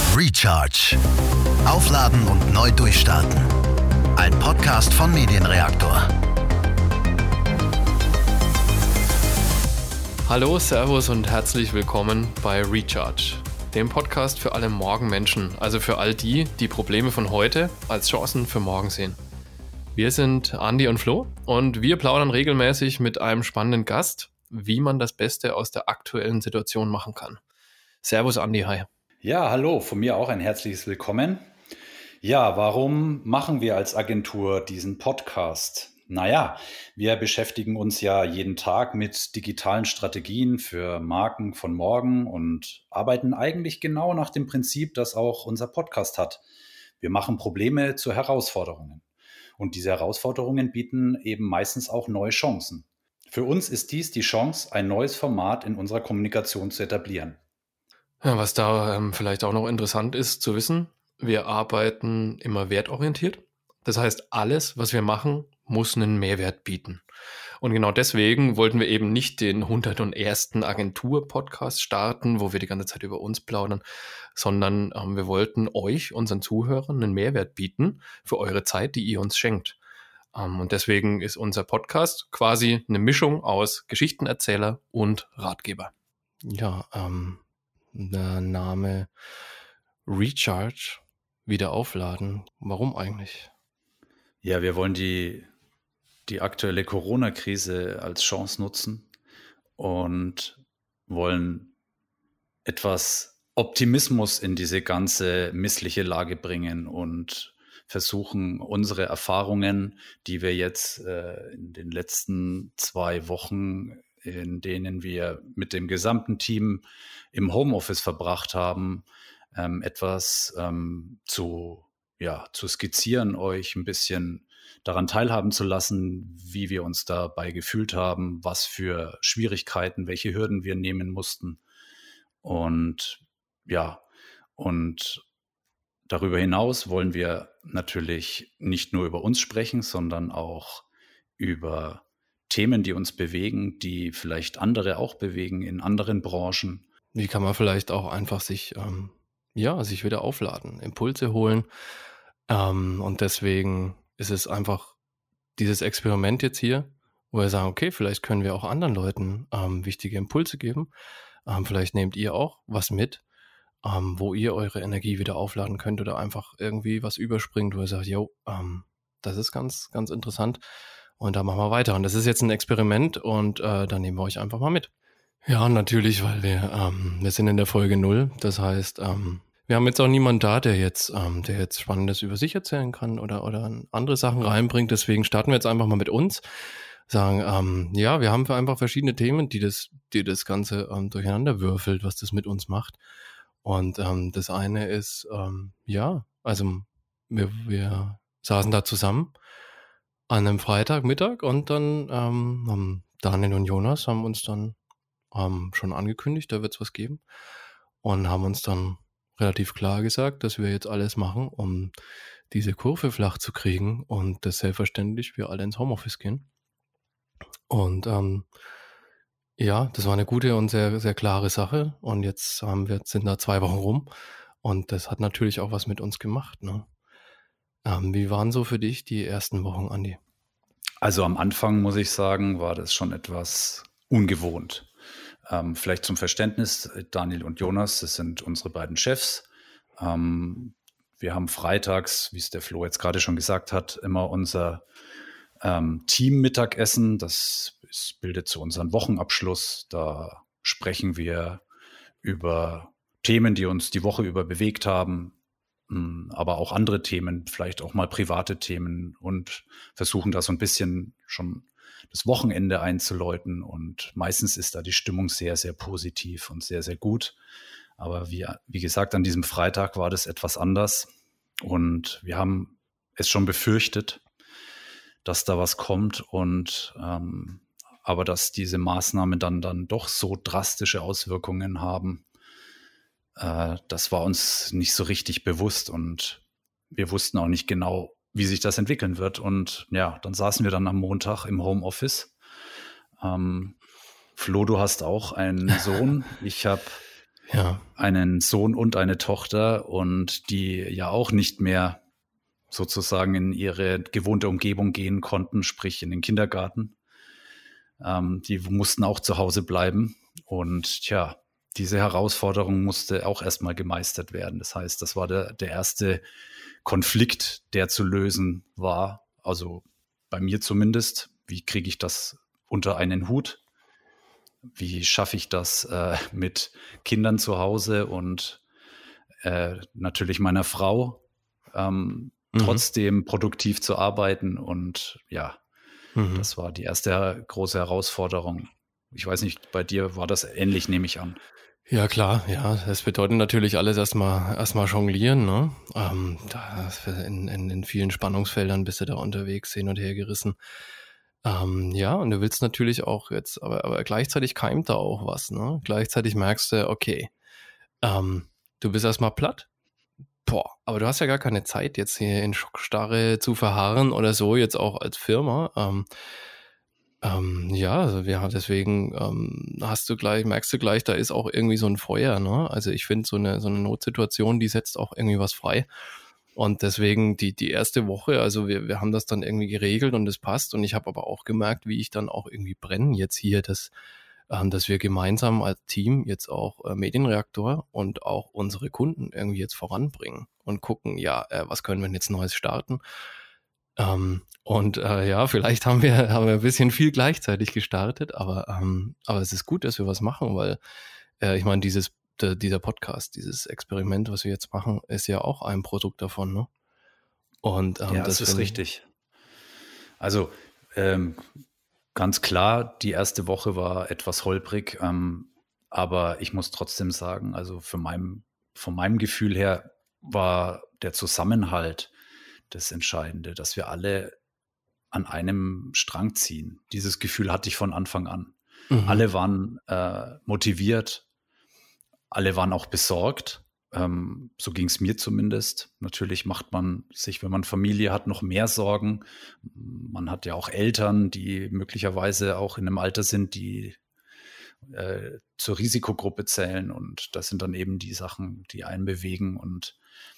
Recharge. Aufladen und neu durchstarten. Ein Podcast von Medienreaktor. Hallo, Servus und herzlich willkommen bei Recharge, dem Podcast für alle Morgenmenschen, also für all die, die Probleme von heute als Chancen für morgen sehen. Wir sind Andi und Flo und wir plaudern regelmäßig mit einem spannenden Gast, wie man das Beste aus der aktuellen Situation machen kann. Servus Andi, hi. Ja, hallo, von mir auch ein herzliches Willkommen. Ja, warum machen wir als Agentur diesen Podcast? Naja, wir beschäftigen uns ja jeden Tag mit digitalen Strategien für Marken von morgen und arbeiten eigentlich genau nach dem Prinzip, das auch unser Podcast hat. Wir machen Probleme zu Herausforderungen. Und diese Herausforderungen bieten eben meistens auch neue Chancen. Für uns ist dies die Chance, ein neues Format in unserer Kommunikation zu etablieren. Ja, was da vielleicht auch noch interessant ist zu wissen, wir arbeiten immer wertorientiert. Das heißt, alles, was wir machen, muss einen Mehrwert bieten. Und genau deswegen wollten wir eben nicht den 101. Agentur-Podcast starten, wo wir die ganze Zeit über uns plaudern, sondern wir wollten euch, unseren Zuhörern, einen Mehrwert bieten für eure Zeit, die ihr uns schenkt. Und deswegen ist unser Podcast quasi eine Mischung aus Geschichtenerzähler und Ratgeber. Ja, der Name Recharge, wieder aufladen. Warum eigentlich? Ja, wir wollen die aktuelle Corona-Krise als Chance nutzen und wollen etwas Optimismus in diese ganze missliche Lage bringen und versuchen, unsere Erfahrungen, die wir jetzt in den letzten 2 Wochen, in denen wir mit dem gesamten Team im Homeoffice verbracht haben, etwas zu skizzieren, euch ein bisschen daran teilhaben zu lassen, wie wir uns dabei gefühlt haben, was für Schwierigkeiten, welche Hürden wir nehmen mussten. Und darüber hinaus wollen wir natürlich nicht nur über uns sprechen, sondern auch über Themen, die uns bewegen, die vielleicht andere auch bewegen in anderen Branchen. Wie kann man vielleicht auch einfach sich wieder aufladen, Impulse holen. Und deswegen ist es einfach dieses Experiment jetzt hier, wo wir sagen, okay, vielleicht können wir auch anderen Leuten wichtige Impulse geben. Vielleicht nehmt ihr auch was mit, wo ihr eure Energie wieder aufladen könnt oder einfach irgendwie was überspringt, wo ihr sagt, das ist ganz, ganz interessant. Und da machen wir weiter. Und das ist jetzt ein Experiment und da nehmen wir euch einfach mal mit. Ja, natürlich, weil wir sind in der Folge 0. Das heißt, wir haben jetzt auch niemanden da, der jetzt Spannendes über sich erzählen kann oder andere Sachen reinbringt. Deswegen starten wir jetzt einfach mal mit uns. Sagen, wir haben einfach verschiedene Themen, die das Ganze durcheinander würfelt, was das mit uns macht. Und das eine ist, wir saßen da zusammen an einem Freitagmittag und dann haben Daniel und Jonas haben uns dann schon angekündigt, da wird es was geben und haben uns dann relativ klar gesagt, dass wir jetzt alles machen, um diese Kurve flach zu kriegen und dass selbstverständlich wir alle ins Homeoffice gehen. Und das war eine gute und sehr, sehr klare Sache und jetzt sind da 2 Wochen rum und das hat natürlich auch was mit uns gemacht, ne? Wie waren so für dich die ersten Wochen, Andi? Also am Anfang, muss ich sagen, war das schon etwas ungewohnt. Vielleicht zum Verständnis, Daniel und Jonas, das sind unsere beiden Chefs. Wir haben freitags, wie es der Flo jetzt gerade schon gesagt hat, immer unser Team-Mittagessen. Das bildet zu unserem Wochenabschluss. Da sprechen wir über Themen, die uns die Woche über bewegt haben, aber auch andere Themen, vielleicht auch mal private Themen und versuchen da so ein bisschen schon das Wochenende einzuläuten und meistens ist da die Stimmung sehr, sehr positiv und sehr, sehr gut. Aber wie gesagt, an diesem Freitag war das etwas anders und wir haben es schon befürchtet, dass da was kommt und aber dass diese Maßnahmen dann doch so drastische Auswirkungen haben, das war uns nicht so richtig bewusst und wir wussten auch nicht genau, wie sich das entwickeln wird. Und ja, dann saßen wir dann am Montag im Homeoffice. Flo, du hast auch einen Sohn. Ich habe einen Sohn und eine Tochter und die ja auch nicht mehr sozusagen in ihre gewohnte Umgebung gehen konnten, sprich in den Kindergarten. Die mussten auch zu Hause bleiben und diese Herausforderung musste auch erstmal gemeistert werden. Das heißt, das war der erste Konflikt, der zu lösen war. Also bei mir zumindest. Wie kriege ich das unter einen Hut? Wie schaffe ich das mit Kindern zu Hause und natürlich meiner Frau trotzdem produktiv zu arbeiten? Und das war die erste große Herausforderung. Ich weiß nicht, bei dir war das ähnlich, nehme ich an. Ja, klar, ja. Das bedeutet natürlich alles erstmal jonglieren, ne? In vielen Spannungsfeldern bist du da unterwegs, hin und her gerissen. Und du willst natürlich auch jetzt, aber gleichzeitig keimt da auch was, ne? Gleichzeitig merkst du, okay, du bist erstmal platt. Boah, aber du hast ja gar keine Zeit, jetzt hier in Schockstarre zu verharren oder so, jetzt auch als Firma. Also deswegen merkst du gleich, da ist auch irgendwie so ein Feuer, ne? Also ich finde, so eine Notsituation, die setzt auch irgendwie was frei. Und deswegen die erste Woche, also wir haben das dann irgendwie geregelt und es passt. Und ich habe aber auch gemerkt, wie ich dann auch irgendwie brenne jetzt hier, dass wir gemeinsam als Team jetzt auch Medienreaktor und auch unsere Kunden irgendwie jetzt voranbringen und gucken, was können wir denn jetzt Neues starten? Vielleicht haben wir ein bisschen viel gleichzeitig gestartet, aber es ist gut, dass wir was machen, weil ich meine, dieser Podcast, dieses Experiment, was wir jetzt machen, ist ja auch ein Produkt davon, ne? Und das ist richtig. Also ganz klar, die erste Woche war etwas holprig, aber ich muss trotzdem sagen, also von meinem Gefühl her war der Zusammenhalt das Entscheidende, dass wir alle an einem Strang ziehen. Dieses Gefühl hatte ich von Anfang an. Alle waren motiviert, alle waren auch besorgt. So ging es mir zumindest. Natürlich macht man sich, wenn man Familie hat, noch mehr Sorgen. Man hat ja auch Eltern, die möglicherweise auch in einem Alter sind, die zur Risikogruppe zählen. Und das sind dann eben die Sachen, die einen bewegen. Und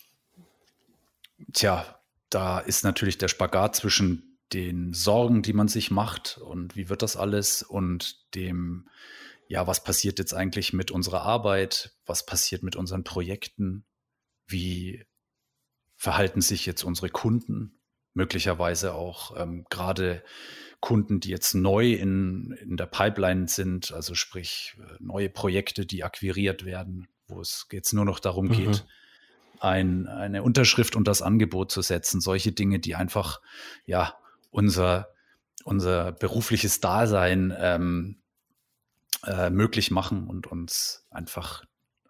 da ist natürlich der Spagat zwischen den Sorgen, die man sich macht und wie wird das alles und dem, was passiert jetzt eigentlich mit unserer Arbeit, was passiert mit unseren Projekten, wie verhalten sich jetzt unsere Kunden, möglicherweise auch gerade Kunden, die jetzt neu in der Pipeline sind, also sprich neue Projekte, die akquiriert werden, wo es jetzt nur noch darum geht, eine Unterschrift und das Angebot zu setzen, solche Dinge, die einfach unser berufliches Dasein möglich machen und uns einfach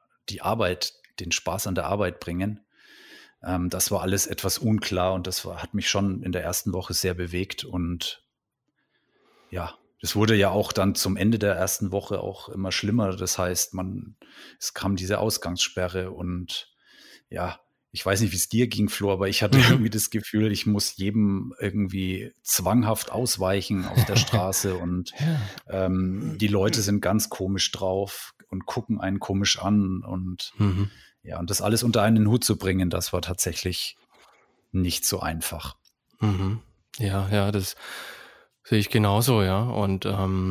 den Spaß an der Arbeit bringen. Das war alles etwas unklar und das hat mich schon in der ersten Woche sehr bewegt und es wurde ja auch dann zum Ende der ersten Woche auch immer schlimmer. Das heißt, es kam diese Ausgangssperre und ich weiß nicht, wie es dir ging, Flo, aber ich hatte irgendwie das Gefühl, ich muss jedem irgendwie zwanghaft ausweichen auf der Straße und die Leute sind ganz komisch drauf und gucken einen komisch an und und das alles unter einen Hut zu bringen, das war tatsächlich nicht so einfach. Ja, das sehe ich genauso, ja. Und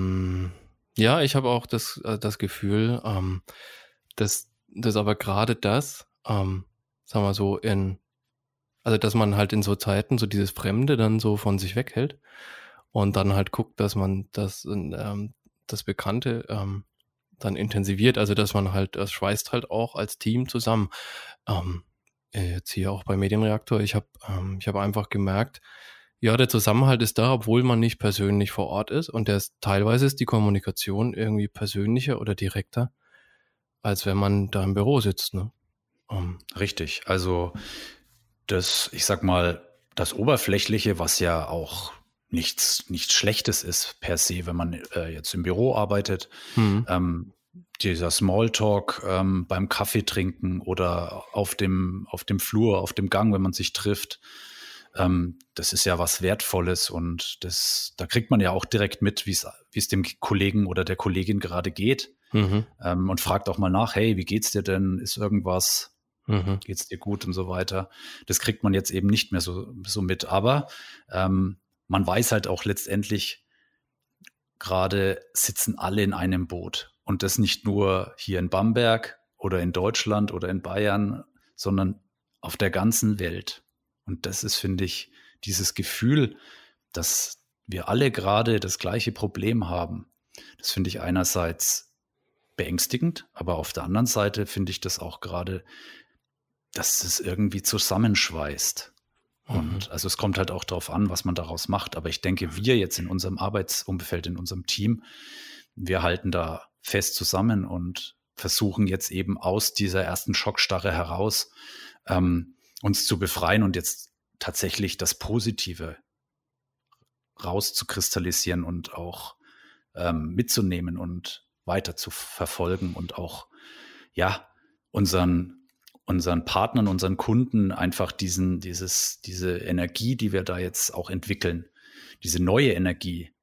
ich habe auch das Gefühl, dass aber gerade das sagen wir so, dass man halt in so Zeiten so dieses Fremde dann so von sich weghält und dann halt guckt, dass man das Bekannte dann intensiviert, also dass man halt, das schweißt halt auch als Team zusammen. Jetzt hier auch bei Medienreaktor, ich habe einfach gemerkt, der Zusammenhalt ist da, obwohl man nicht persönlich vor Ort ist und teilweise ist die Kommunikation irgendwie persönlicher oder direkter, als wenn man da im Büro sitzt, ne? Richtig, also ich sag mal, das Oberflächliche, was ja auch nichts Schlechtes ist per se, wenn man jetzt im Büro arbeitet, dieser Smalltalk beim Kaffee trinken oder auf dem Flur, auf dem Gang, wenn man sich trifft, das ist ja was Wertvolles und da kriegt man ja auch direkt mit, wie es dem Kollegen oder der Kollegin gerade geht. und fragt auch mal nach, hey, wie geht's dir denn? Ist irgendwas? Geht's dir gut und so weiter? Das kriegt man jetzt eben nicht mehr so mit. Aber man weiß halt auch letztendlich, gerade sitzen alle in einem Boot. Und das nicht nur hier in Bamberg oder in Deutschland oder in Bayern, sondern auf der ganzen Welt. Und das ist, finde ich, dieses Gefühl, dass wir alle gerade das gleiche Problem haben. Das finde ich einerseits beängstigend, aber auf der anderen Seite finde ich das auch gerade, dass es irgendwie zusammenschweißt. Und also es kommt halt auch darauf an, was man daraus macht. Aber ich denke, wir jetzt in unserem Arbeitsumfeld, in unserem Team, wir halten da fest zusammen und versuchen jetzt eben aus dieser ersten Schockstarre heraus uns zu befreien und jetzt tatsächlich das Positive rauszukristallisieren und auch mitzunehmen und weiter zu verfolgen und auch unseren Partnern, unseren Kunden einfach diese Energie, die wir da jetzt auch entwickeln, diese neue Energie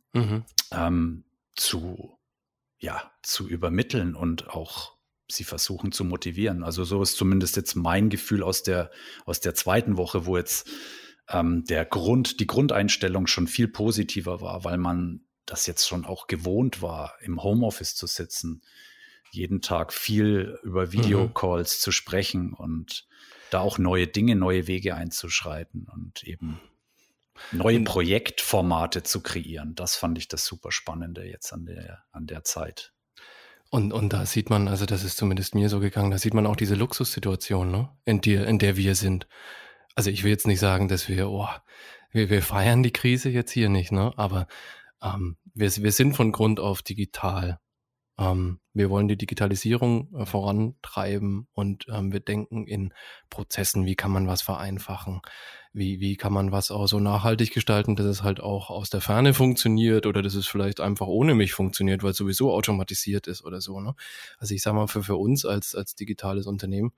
zu übermitteln und auch sie versuchen zu motivieren. Also so ist zumindest jetzt mein Gefühl aus der zweiten Woche, wo jetzt die Grundeinstellung schon viel positiver war, weil man das jetzt schon auch gewohnt war, im Homeoffice zu sitzen, jeden Tag viel über Videocalls zu sprechen und da auch neue Dinge, neue Wege einzuschreiten und eben neue Projektformate zu kreieren. Das fand ich das super Spannende jetzt an der Zeit. Und da sieht man, also das ist zumindest mir so gegangen, da sieht man auch diese Luxussituation, ne, in der wir sind. Also ich will jetzt nicht sagen, dass wir feiern die Krise jetzt hier nicht, ne, aber wir sind von Grund auf digital. Wir wollen die Digitalisierung vorantreiben und wir denken in Prozessen, wie kann man was vereinfachen, wie kann man was auch so nachhaltig gestalten, dass es halt auch aus der Ferne funktioniert oder dass es vielleicht einfach ohne mich funktioniert, weil es sowieso automatisiert ist oder so, ne? Also ich sag mal, für uns als digitales Unternehmen,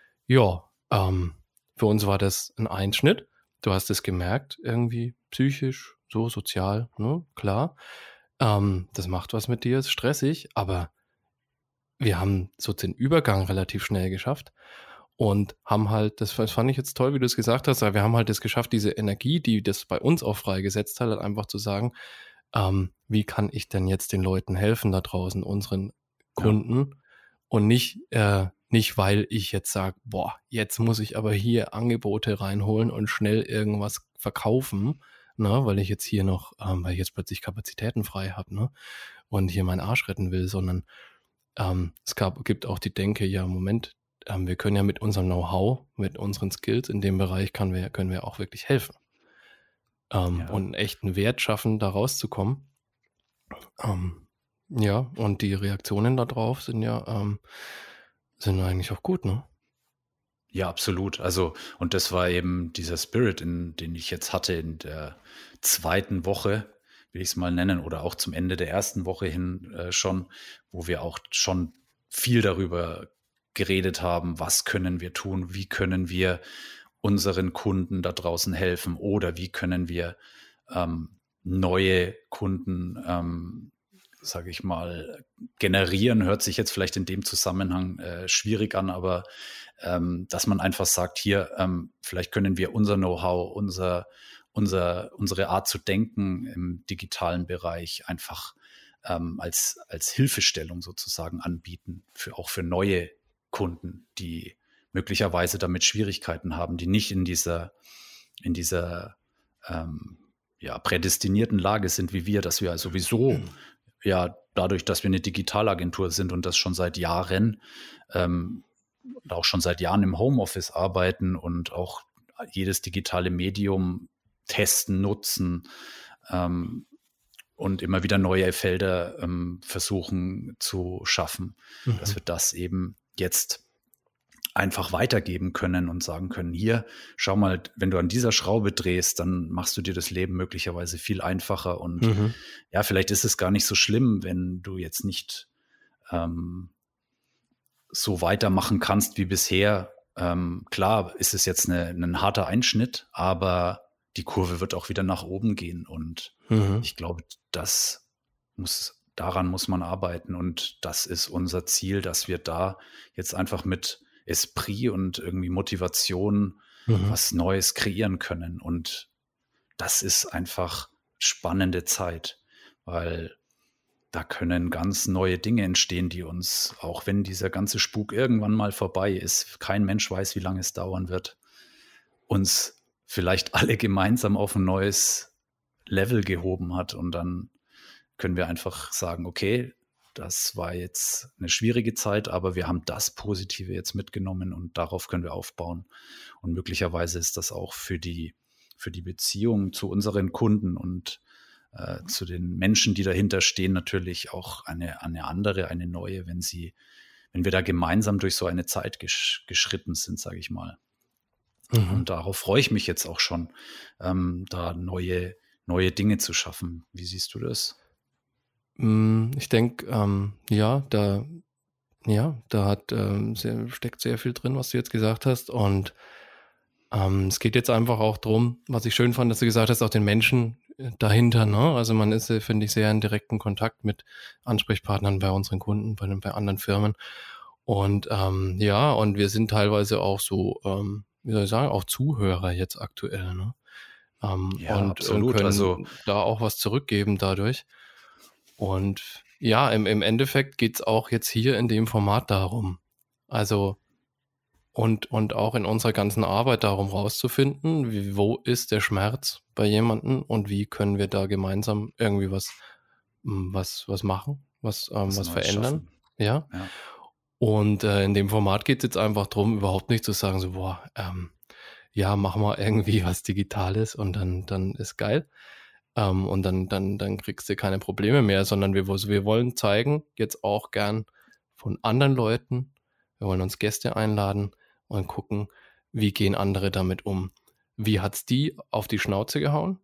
für uns war das ein Einschnitt. Du hast es gemerkt, irgendwie psychisch, so sozial, ne? Klar. Das macht was mit dir, ist stressig, aber wir haben so den Übergang relativ schnell geschafft und haben halt, das fand ich jetzt toll, wie du es gesagt hast, weil wir haben halt es geschafft, diese Energie, die das bei uns auch freigesetzt hat, halt einfach zu sagen, wie kann ich denn jetzt den Leuten helfen da draußen, unseren Kunden und nicht, weil ich jetzt sage, jetzt muss ich aber hier Angebote reinholen und schnell irgendwas verkaufen, ne, weil ich jetzt hier noch, weil ich jetzt plötzlich Kapazitäten frei habe, ne, und hier meinen Arsch retten will, sondern gibt auch die Denke, Moment, wir können ja mit unserem Know-how, mit unseren Skills in dem Bereich können wir auch wirklich helfen. Und einen echten Wert schaffen, da rauszukommen. Und die Reaktionen darauf sind sind eigentlich auch gut, ne? Ja, absolut. Also, und das war eben dieser Spirit, den ich jetzt hatte in der zweiten Woche, will ich es mal nennen, oder auch zum Ende der ersten Woche hin schon, wo wir auch schon viel darüber geredet haben, was können wir tun, wie können wir unseren Kunden da draußen helfen oder wie können wir neue Kunden, sage ich mal, generieren. Hört sich jetzt vielleicht in dem Zusammenhang schwierig an, aber dass man einfach sagt, hier, vielleicht können wir unser Know-how, unsere Art zu denken im digitalen Bereich einfach als Hilfestellung sozusagen anbieten, auch für neue Kunden, die möglicherweise damit Schwierigkeiten haben, die nicht in dieser prädestinierten Lage sind wie wir, dass wir sowieso dadurch, dass wir eine Digitalagentur sind und das schon seit Jahren und auch schon seit Jahren im Homeoffice arbeiten und auch jedes digitale Medium testen, nutzen und immer wieder neue Felder versuchen zu schaffen, dass wir das eben jetzt einfach weitergeben können und sagen können, hier, schau mal, wenn du an dieser Schraube drehst, dann machst du dir das Leben möglicherweise viel einfacher und vielleicht ist es gar nicht so schlimm, wenn du jetzt nicht so weitermachen kannst wie bisher. Klar ist es jetzt ein harter Einschnitt, aber die Kurve wird auch wieder nach oben gehen und ich glaube, das muss daran muss man arbeiten und das ist unser Ziel, dass wir da jetzt einfach mit Esprit und irgendwie Motivation was Neues kreieren können. Und das ist einfach spannende Zeit, weil da können ganz neue Dinge entstehen, die uns, auch wenn dieser ganze Spuk irgendwann mal vorbei ist, kein Mensch weiß, wie lange es dauern wird, uns vielleicht alle gemeinsam auf ein neues Level gehoben hat. Und dann können wir einfach sagen, okay, das war jetzt eine schwierige Zeit, aber wir haben das Positive jetzt mitgenommen und darauf können wir aufbauen. Und möglicherweise ist das auch für die Beziehung zu unseren Kunden und zu den Menschen, die dahinter stehen, natürlich auch eine andere, eine neue, wenn wir da gemeinsam durch so eine Zeit geschritten sind, sage ich mal. Und darauf freue ich mich jetzt auch schon, da neue Dinge zu schaffen. Wie siehst du das? Ich denke, da steckt sehr viel drin, was du jetzt gesagt hast. Und es geht jetzt einfach auch darum, was ich schön fand, dass du gesagt hast, auch den Menschen dahinter. Ne? Also man ist, finde ich, sehr in direkten Kontakt mit Ansprechpartnern bei unseren Kunden, bei anderen Firmen. Und und wir sind teilweise auch so, wie soll ich sagen, auch Zuhörer jetzt aktuell. Ne? Absolut. Und können Also da auch was zurückgeben dadurch. Und ja, im Endeffekt geht es auch jetzt hier in dem Format darum. Also und auch in unserer ganzen Arbeit darum rauszufinden, wo ist der Schmerz bei jemandem und wie können wir da gemeinsam irgendwie was machen, was Neues verändern. schaffen. Ja. Ja. Und in dem Format geht es jetzt einfach darum, überhaupt nicht zu sagen, so, mach mal irgendwie was Digitales und dann ist geil. Und dann kriegst du keine Probleme mehr, sondern wir wollen zeigen, jetzt auch gern von anderen Leuten, wir wollen uns Gäste einladen und gucken, wie gehen andere damit um. Wie hat's die auf die Schnauze gehauen?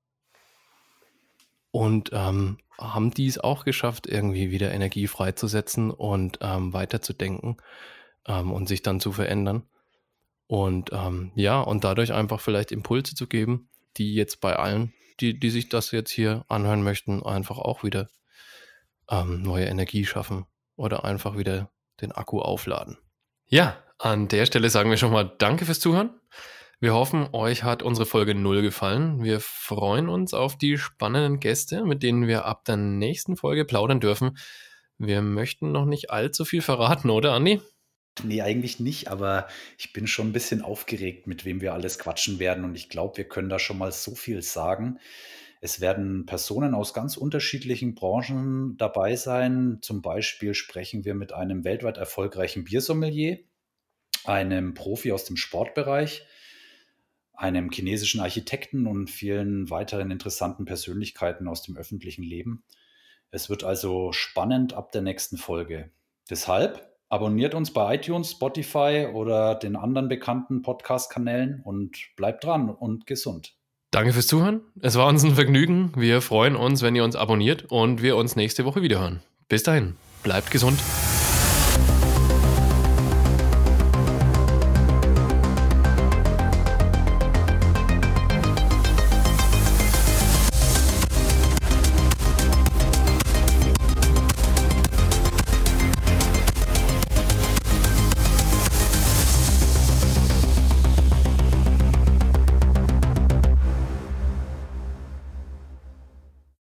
Und haben die es auch geschafft, irgendwie wieder Energie freizusetzen und weiterzudenken und sich dann zu verändern? Und und dadurch einfach vielleicht Impulse zu geben, die jetzt bei allen, die sich das jetzt hier anhören möchten, einfach auch wieder neue Energie schaffen oder einfach wieder den Akku aufladen. Ja, an der Stelle sagen wir schon mal Danke fürs Zuhören. Wir hoffen, euch hat unsere Folge 0 gefallen. Wir freuen uns auf die spannenden Gäste, mit denen wir ab der nächsten Folge plaudern dürfen. Wir möchten noch nicht allzu viel verraten, oder Andi? Nee, eigentlich nicht, aber ich bin schon ein bisschen aufgeregt, mit wem wir alles quatschen werden. Und ich glaube, wir können da schon mal so viel sagen. Es werden Personen aus ganz unterschiedlichen Branchen dabei sein. Zum Beispiel sprechen wir mit einem weltweit erfolgreichen Biersommelier, einem Profi aus dem Sportbereich, einem chinesischen Architekten und vielen weiteren interessanten Persönlichkeiten aus dem öffentlichen Leben. Es wird also spannend ab der nächsten Folge. Deshalb abonniert uns bei iTunes, Spotify oder den anderen bekannten Podcast-Kanälen und bleibt dran und gesund. Danke fürs Zuhören. Es war uns ein Vergnügen. Wir freuen uns, wenn ihr uns abonniert und wir uns nächste Woche wiederhören. Bis dahin, bleibt gesund.